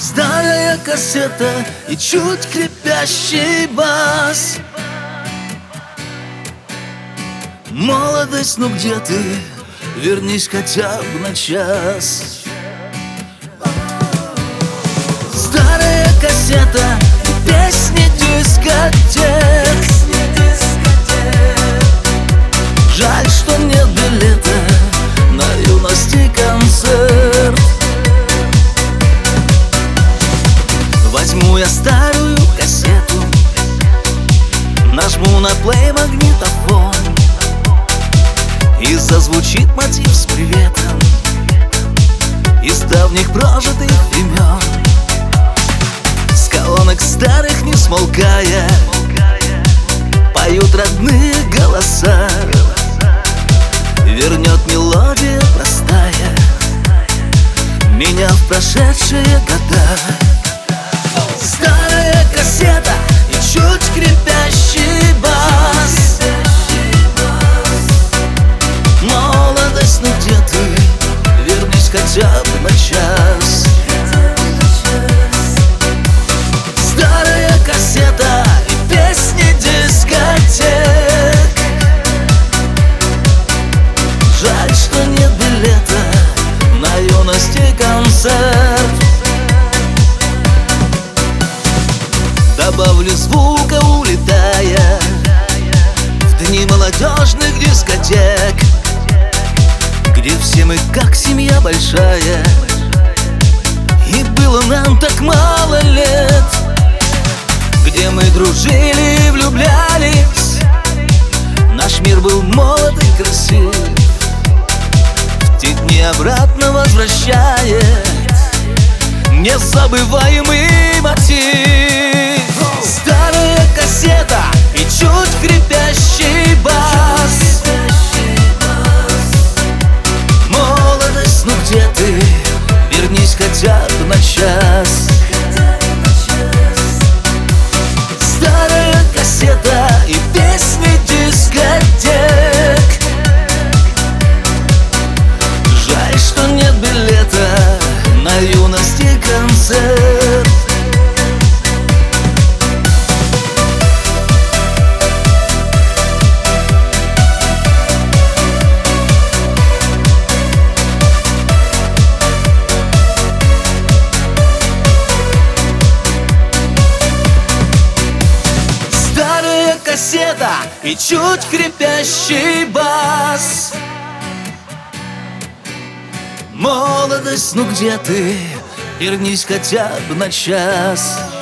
Старая кассета и чуть крепящий бас. Молодость, ну где ты? Вернись хотя бы на час. Старая кассета и песни дискотек. Жаль, что нет билета на юности концерт. Возьму я старую кассету, нажму на плей магнитофон, и зазвучит мотив с приветом из давних прожитых времен. С колонок старых не смолкая поют родные голоса. Вернет мелодия простая меня в прошедшие года. Старая кассета и чуть крепящий бас. Молодость, ну где ты? Вернись хотя бы на час. Старая кассета и песни дискотек. Жаль, что нет билета на юности концерт. Добавлю звука, улетая в дни молодежных дискотек, где все мы как семья большая, и было нам так мало лет. Где мы дружили и влюблялись, наш мир был молод и красив. В те дни обратно возвращает незабываемый мотив. Старая кассета и чуть крепящий бас. Молодость, ну где ты? Вернись хотя бы на час. Старая кассета и песни дискотек. Жаль, что нет билета на юности концерт. Старая кассета и чуть крепящий бас. Молодость, ну где ты? Вернись хотя бы на час.